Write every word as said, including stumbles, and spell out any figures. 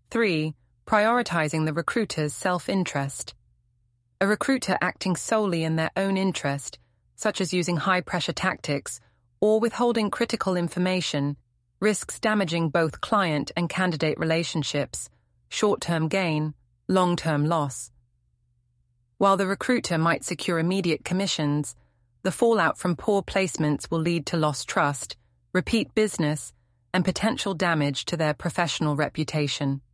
Three, prioritizing the recruiter's self-interest. A recruiter acting solely in their own interest, such as using high-pressure tactics or withholding critical information, risks damaging both client and candidate relationships, short-term gain, long-term loss. While the recruiter might secure immediate commissions, the fallout from poor placements will lead to lost trust, repeat business, and potential damage to their professional reputation.